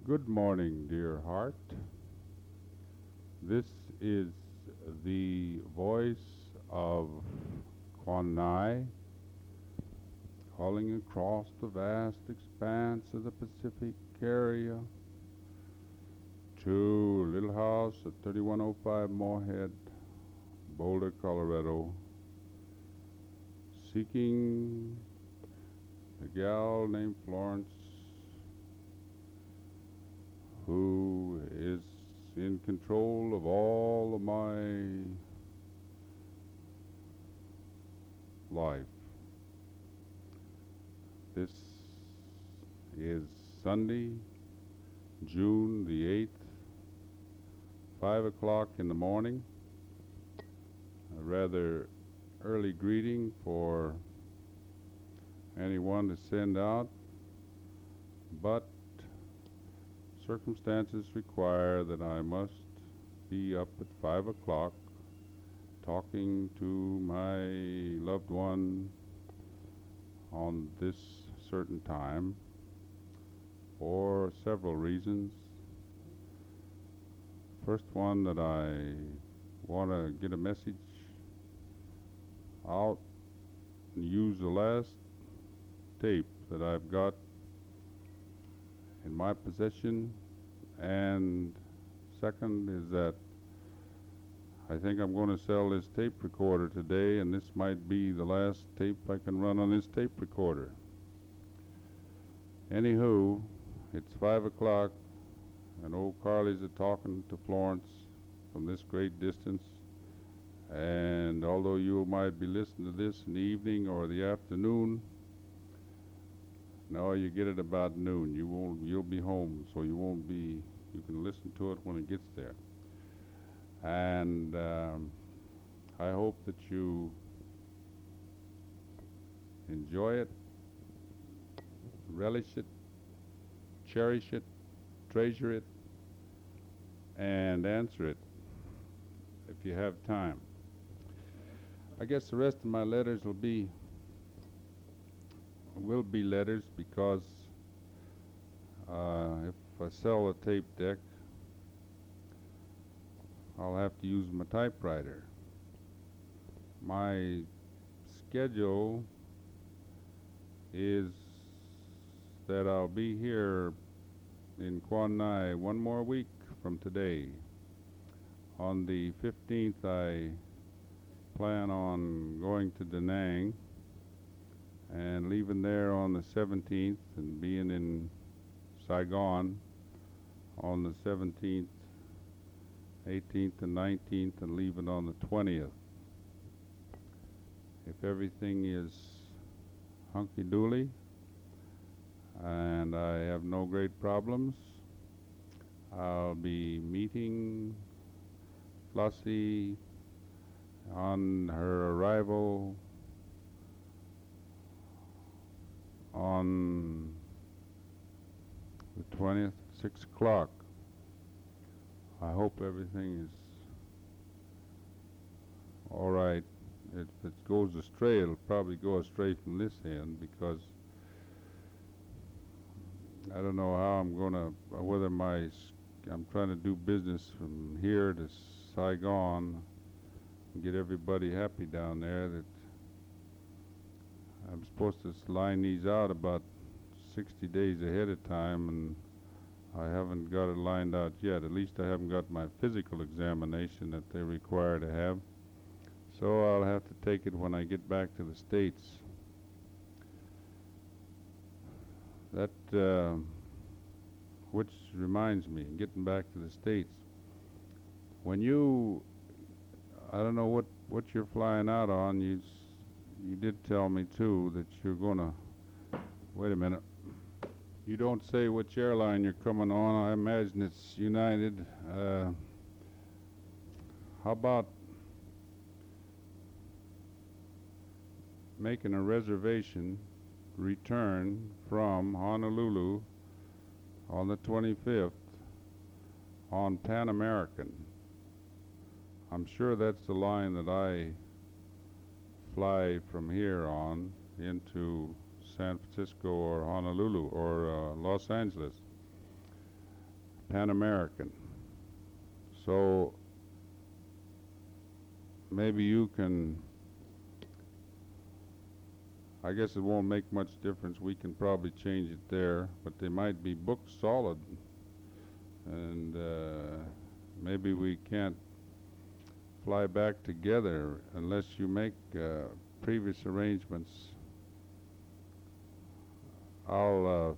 Good morning, dear heart. This is the voice of Quan Nai calling across the vast expanse of the Pacific area to Little House at 3105 Moorhead, Boulder, Colorado, seeking a gal named Florence who is in control of all of my life. This is Sunday, June the 8th, 5 o'clock in the morning. A rather early greeting for anyone to send out, but circumstances require that I must be up at 5 o'clock talking to my loved one on this certain time for several reasons. First one, that I want to get a message out and use the last tape that I've got in my possession, and second is that I think I'm going to sell this tape recorder today, and this might be the last tape I can run on this tape recorder. Anywho, it's 5 o'clock, and old Carly's talking to Florence from this great distance, and although you might be listening to this in the evening or the afternoon, no, you get it about noon. You'll be home, so you can listen to it when it gets there. And I hope that you enjoy it, relish it, cherish it, treasure it, and answer it if you have time. I guess the rest of my letters will be letters, because if I sell a tape deck, I'll have to use my typewriter. My schedule is that I'll be here in Quan Nai one more week from today. On the 15th, I plan on going to Da Nang and leaving there on the 17th and being in Saigon on the 17th, 18th and 19th, and leaving on the 20th. If everything is hunky-dooley and I have no great problems, I'll be meeting Flossie on her arrival on the 20th, 6 o'clock. I hope everything is all right. If it goes astray, it'll probably go astray from this end, because I don't know how I'm going to, whether I'm trying to do business from here to Saigon and get everybody happy down there, that I'm supposed to line these out about 60 days ahead of time, and I haven't got it lined out yet. At least I haven't got my physical examination that they require to have. So I'll have to take it when I get back to the States. That, which reminds me, getting back to the States, when I don't know what you're flying out on, you did tell me too that you're gonna, wait a minute, you don't say which airline you're coming on. I imagine it's United. How about making a reservation return from Honolulu on the 25th on Pan American? I'm sure that's the line that I fly from here on into San Francisco or Honolulu or Los Angeles. Pan American. So maybe you can, I guess it won't make much difference. We can probably change it there, but they might be booked solid, and maybe we can't fly back together unless you make previous arrangements. I'll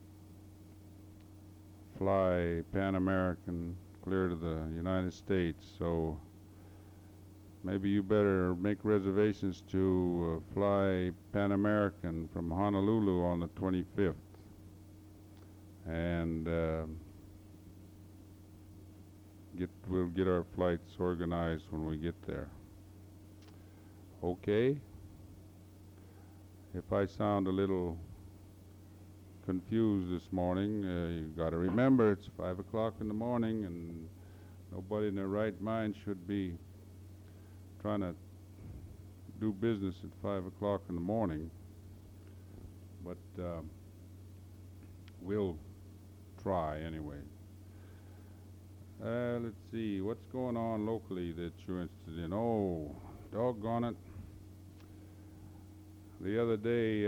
fly Pan American clear to the United States, so maybe you better make reservations to fly Pan American from Honolulu on the 25th. And we'll get our flights organized when we get there. Okay? If I sound a little confused this morning, you got to remember it's 5 o'clock in the morning, and nobody in their right mind should be trying to do business at 5 o'clock in the morning. But we'll try anyway. Let's see, what's going on locally that you're interested in? Oh, doggone it. The other day,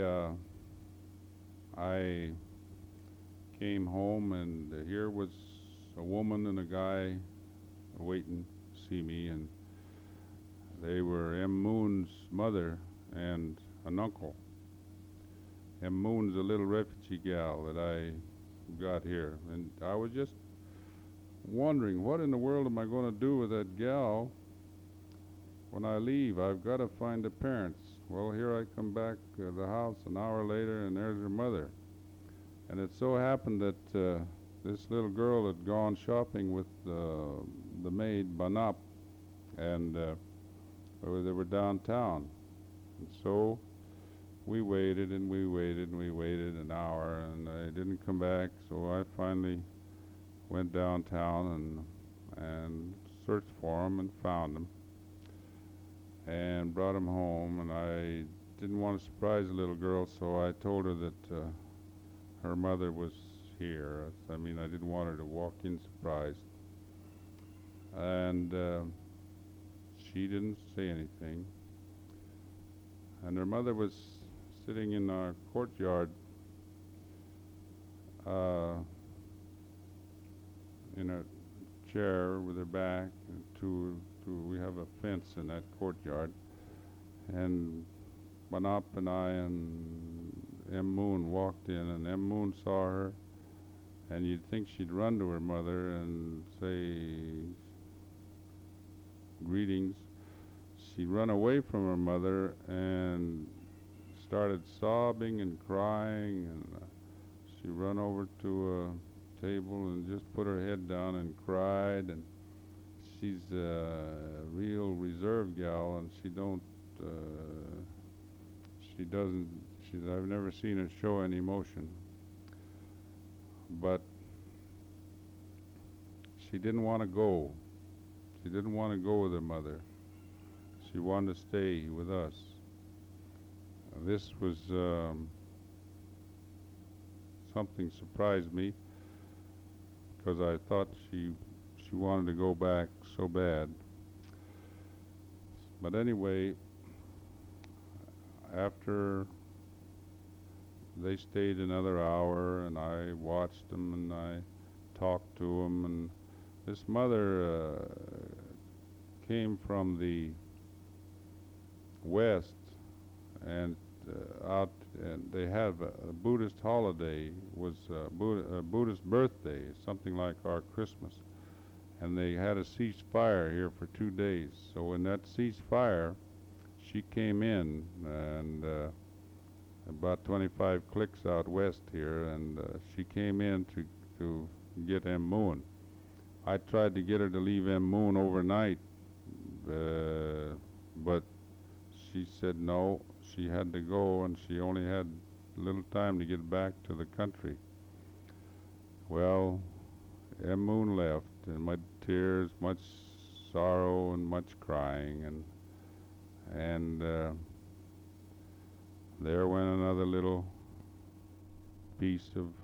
I came home, and here was a woman and a guy waiting to see me, and they were M. Moon's mother and an uncle. M. Moon's a little refugee gal that I got here, and I was just wondering, what in the world am I going to do with that gal when I leave? I've got to find the parents. Well, here I come back to the house an hour later, and there's her mother. And it so happened that this little girl had gone shopping with the maid, Banap, and they were downtown. And so we waited and we waited and we waited an hour, and they didn't come back, so I finally went downtown and searched for them and found them and brought them home. And I didn't want to surprise the little girl, so I told her that her mother was here. I mean, I didn't want her to walk in surprised. And she didn't say anything. And her mother was sitting in our courtyard in a chair with her back to we have a fence in that courtyard, and Banap and I and M. Moon walked in, and M. Moon saw her, and you'd think she'd run to her mother and say greetings. She run away from her mother and started sobbing and crying, and she run over to a table and just put her head down and cried. And she's a real reserve gal, and I've never seen her show any emotion. But she didn't want to go. She didn't want to go with her mother. She wanted to stay with us. This was something surprised me, because I thought she wanted to go back so bad. But anyway, after they stayed another hour, and I watched them and I talked to them, and this mother came from the west, and and they have a Buddhist holiday, was a Buddhist birthday, something like our Christmas, and they had a ceasefire here for 2 days. So in that ceasefire, she came in, and about 25 clicks out west here, and she came in to get M. Moon. I tried to get her to leave M. Moon overnight, but she said no, she had to go, and she only had little time to get back to the country. Well, M. Moon left, and much tears, much sorrow, and much crying, and there went another little piece of